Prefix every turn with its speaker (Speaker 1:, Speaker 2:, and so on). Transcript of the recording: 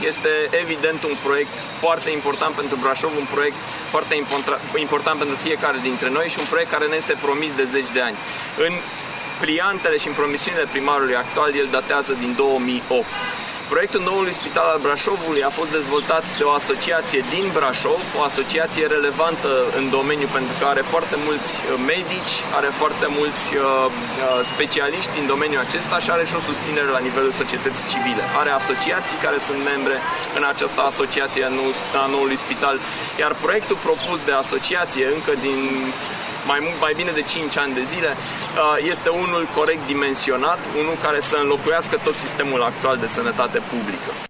Speaker 1: este evident un proiect foarte important pentru Brașov, un proiect foarte important pentru fiecare dintre noi și un proiect care ne este promis de zeci de ani. În pliantele și în promisiunile primarului actual, el datează din 2008. Proiectul noului spital al Brașovului a fost dezvoltat de o asociație din Brașov, o asociație relevantă în domeniu pentru că are foarte mulți medici, are foarte mulți specialiști în domeniul acesta și are și o susținere la nivelul societății civile. Are asociații care sunt membre în această asociație a noului spital, iar proiectul propus de asociație încă din mai bine de 5 ani de zile, este unul corect dimensionat, unul care să înlocuiască tot sistemul actual de sănătate publică.